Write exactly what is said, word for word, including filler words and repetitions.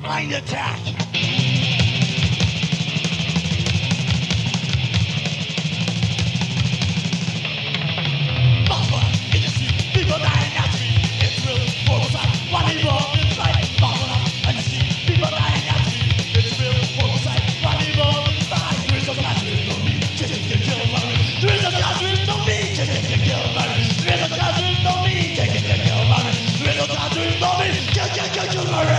Blind attack. Mama, in the street, people dying out. It's real, homicide. Why people inside? Mama, in the street, people dying out. It's real, homicide. Why people inside? There is no God, there is no me. Chicken can kill my ring. There is no God, there is no me. Chicken can kill my ring. There is no God, there is no me. Chicken can kill my ring. There is no God, there is no me. Chicken can kill my ring.